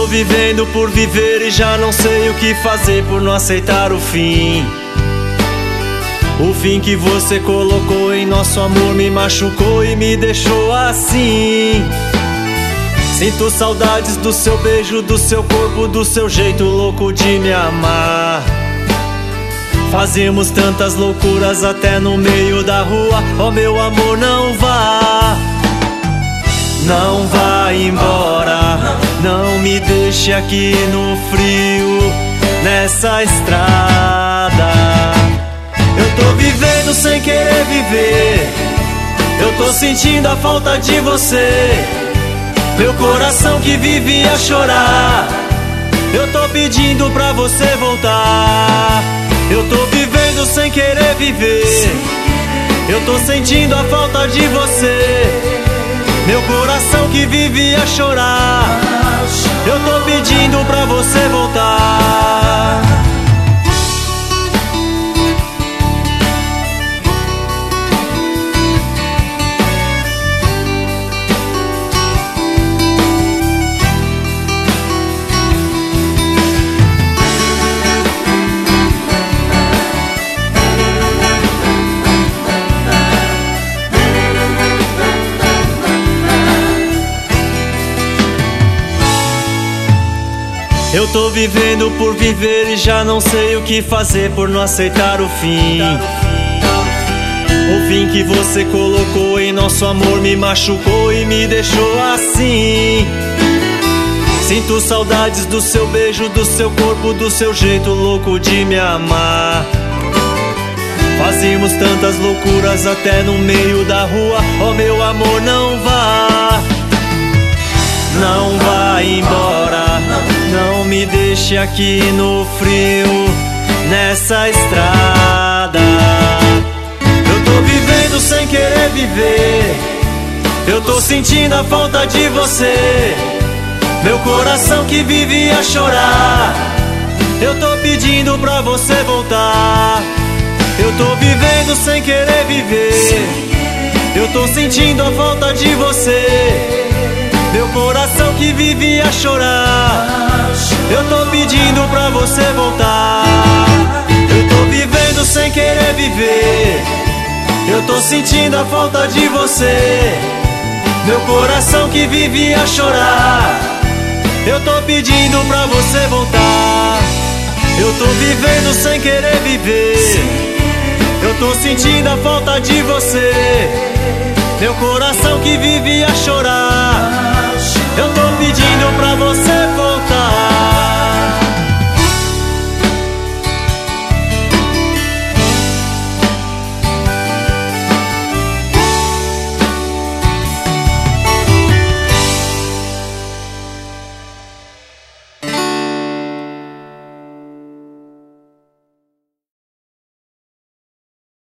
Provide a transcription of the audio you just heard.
vivendo por viver e já não sei o que fazer por não aceitar o fim. O fim que você colocou em nosso amor me machucou e me deixou assim. Sinto saudades do seu beijo, do seu corpo, do seu jeito louco de me amar. Fazíamos tantas loucuras até no meio da rua. Oh meu amor, não vá, não vá embora. Não me deixe aqui no frio, nessa estrada. Eu tô vivendo sem querer viver. Eu tô sentindo a falta de você. Meu coração que vivia a chorar. Eu tô pedindo pra você voltar. Eu tô vivendo sem querer viver. Eu tô sentindo a falta de você. Meu coração que vivia a chorar. Eu tô pedindo pra você voltar. Eu tô vivendo por viver e já não sei o que fazer por não aceitar o fim. O fim que você colocou em nosso amor me machucou e me deixou assim. Sinto saudades do seu beijo, do seu corpo, do seu jeito louco de me amar. Fazíamos tantas loucuras até no meio da rua. Oh meu amor, não vá, não vá embora. Não me deixe aqui no frio, nessa estrada. Eu tô vivendo sem querer viver. Eu tô sentindo a falta de você. Meu coração que vivia a chorar. Eu tô pedindo pra você voltar. Eu tô vivendo sem querer viver. Eu tô sentindo a falta de você. Meu coração que vivia a chorar. Eu tô pedindo pra você voltar. Eu tô vivendo sem querer viver. Eu tô sentindo a falta de você. Meu coração que vivia a chorar. Eu tô pedindo pra você voltar. Eu tô vivendo sem querer viver. Eu tô sentindo a falta de você. Meu coração que vivia